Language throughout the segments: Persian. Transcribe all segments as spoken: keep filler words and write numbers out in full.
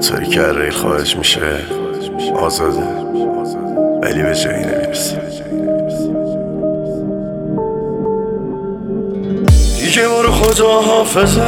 قطاری که ریل خواهش میشه آزاده، ولی به جایی نمیرسه. دیگه برو خدا حافظت،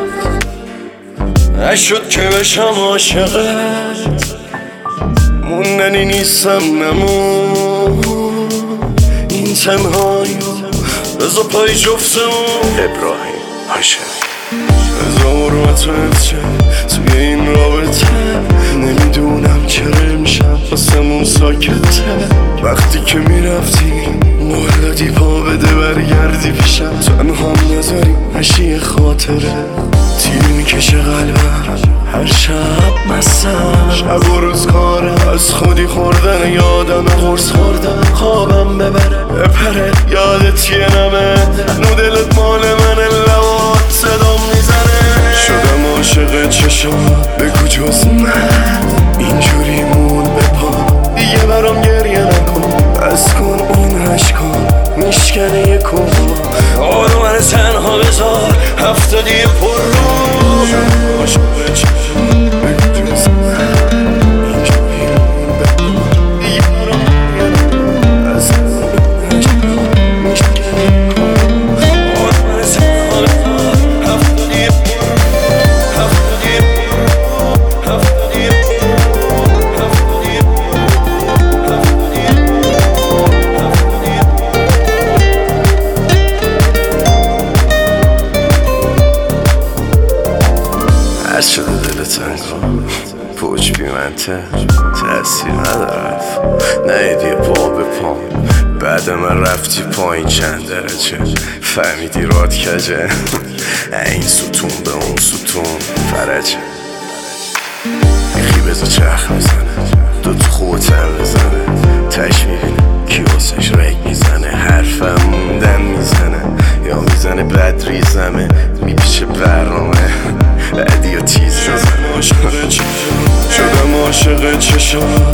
نشد که بشم عاشقت، موندنی نیستم نمون این تنهایی بزا پای جفتمون. ابراهیم هاشمی بزا حرمتت چه توی این رابطه، نمیدونم چرا امشب واسمون ساکته. وقتی که میرفتی مولدی پا بده برگردی پیشم، تنهام نذاری نشی خاطره. تیر میکشه قلبم هر شب مستم، شب و روز کارم از خودی خوردن یادم قرص خوردن، خوابم ببره بپره یادت یه نمه، نو دلت مال من لبات صدام میزنه. شدم عاشق چشم بگو جز من اینجوری مون بپا، دیگه برام گریه نکن، بس کن اون عشقا میشکنه یه کن، آرو من تنها بذار هفتادی پر رو. شدم عاشق چشم بگو جز من اینجوری مون بپا، دیگه برام گریه نکن، بس کن اون عشقا میشکنه یه کن، آرو من تنها بذار هفتادی پر رو. هر شده دلت انگار پوچ بیمنته، تأثیر نداره نیدی پا به پام، بعد من رفتی پایین چند درجه، فهمیدی راد کجه این ستون به اون ستون فرجه. یکی بزا چرخ میزنه دو تو خوتن بزنه، تش میبینه کی واسش رگ میزنه، حرفم موندن میزنه یا میزنه بد ریزمه، میپیچه برنامه بعدی یا تیز. شدم عاشق چشم شدم عاشق چشم